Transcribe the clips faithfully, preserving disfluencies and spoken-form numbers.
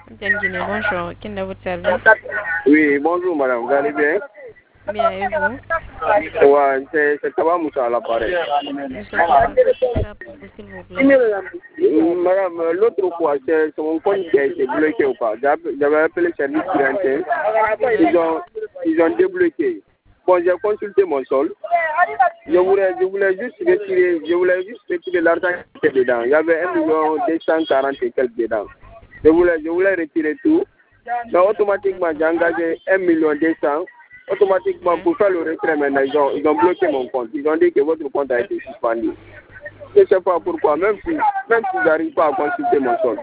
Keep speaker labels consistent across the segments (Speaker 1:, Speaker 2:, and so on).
Speaker 1: Antenne Guinée, bonjour. Qui est à votre service?
Speaker 2: Oui, bonjour madame, vous allez bien?
Speaker 1: Bien, et vous?
Speaker 2: Ouais, c'est c'est Kaba Moussa à l'appareil.
Speaker 1: Monsieur Kaba, qu'est-ce que ça pour vous, s'il vous plaît?
Speaker 2: Mm, Madame, euh, l'autre fois, c'est c'est mon compte qui a été bloqué ou pas. J'avais j'avais appelé le service clientèle. Ils ont, ils ont débloqué. Bon, j'ai consulté mon sol. Je voulais, je voulais juste retirer, je voulais juste retirer l'argent qui était dedans. Il y avait un million deux cent quarante et quelques dedans. Je voulais, je voulais retirer tout. Mais automatiquement, j'ai engagé un million deux cents. Automatiquement, pour faire le retrait maintenant, ils ont, ils ont bloqué mon compte. Ils ont dit que votre compte a été suspendu. Je ne sais pas pourquoi, même si, même si j'arrive pas à consulter mon sol.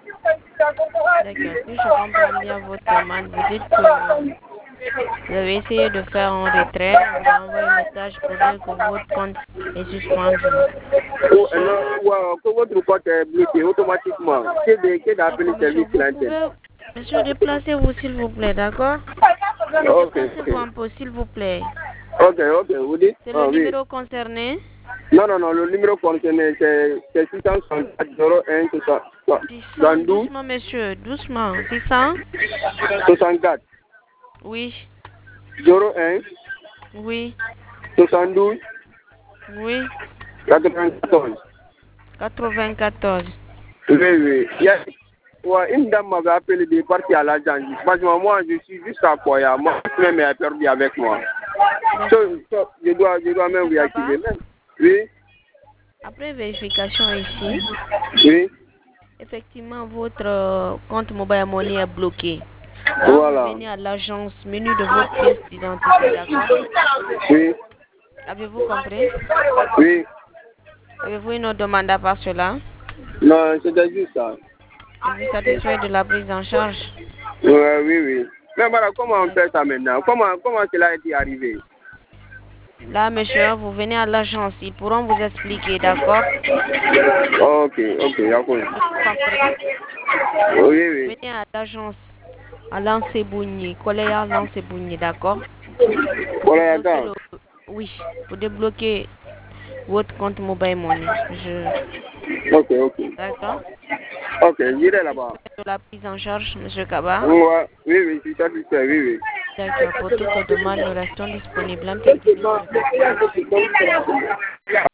Speaker 1: D'accord. Si je comprends bien votre demande, vous dites que vous avez essayé de faire un retrait, on vous a envoyé un message pour dire que votre compte est suspendu.
Speaker 2: Ou, euh, non, ou, euh, que votre compte est bloqué automatiquement. Que de- que d'appeler le
Speaker 1: D'accord, monsieur,
Speaker 2: service
Speaker 1: vous
Speaker 2: clientèle.
Speaker 1: pouvez... Monsieur, déplacez-vous, s'il vous plaît, d'accord?
Speaker 2: Ok,
Speaker 1: Déplacez-vous
Speaker 2: ok.
Speaker 1: un peu, s'il vous plaît.
Speaker 2: Ok, ok, vous dites?
Speaker 1: C'est le
Speaker 2: Ah, oui.
Speaker 1: numéro concerné?
Speaker 2: Non, non, non, le numéro concerné, c'est c'est six cent soixante-quatre zéro un
Speaker 1: six cents,
Speaker 2: soixante-douze
Speaker 1: doucement, monsieur, doucement. six cents?
Speaker 2: soixante-quatre
Speaker 1: Oui,
Speaker 2: zéro un
Speaker 1: oui,
Speaker 2: soixante-douze
Speaker 1: oui.
Speaker 2: quatre-vingt-quatorze.
Speaker 1: quatre-vingt-quatorze.
Speaker 2: Oui, oui. Il y a- ouais, une dame m'avait appelé de partir à l'agence. Parce que moi, je suis juste à Koya. Moi, même est perdu avec moi. So,
Speaker 1: D'accord.
Speaker 2: so, je dois, je dois même
Speaker 1: Monsieur Kaba,
Speaker 2: réactiver même. Oui,
Speaker 1: après vérification ici,
Speaker 2: oui,
Speaker 1: effectivement, votre euh, compte Mobile Money est bloqué. Là, vous
Speaker 2: voilà.
Speaker 1: venez à l'agence, menu de votre pièce d'identité, d'accord?
Speaker 2: Oui,
Speaker 1: Avez-vous compris?
Speaker 2: oui.
Speaker 1: Avez-vous une autre demande à part cela?
Speaker 2: Non, c'était juste ça.
Speaker 1: Êtes-vous satisfait de la prise en charge?
Speaker 2: Ouais, oui, oui. Mais voilà, comment on fait ça maintenant? Comment, comment cela a été arrivé?
Speaker 1: Là, monsieur, vous venez à l'agence, ils pourront vous expliquer, d'accord?
Speaker 2: Ok, ok, d'accord.
Speaker 1: Avez-vous compris?
Speaker 2: Oui, oui.
Speaker 1: Venez à l'agence à Lancé-Bougny, Coléa Lancé-Bougny, d'accord? Pour
Speaker 2: Voilà,
Speaker 1: débloquer
Speaker 2: d'accord.
Speaker 1: le... Oui, pour débloquer votre compte Mobile Money. Je...
Speaker 2: Ok, ok.
Speaker 1: D'accord?
Speaker 2: Ok,
Speaker 1: Êtes-vous
Speaker 2: j'irai là-bas.
Speaker 1: satisfait de la prise en charge, monsieur Kaba?
Speaker 2: Ouais, oui, oui, je suis satisfait, oui, oui.
Speaker 1: D'accord. Pour toutes les demandes, nous restons disponibles. En technique, monsieur Kaba.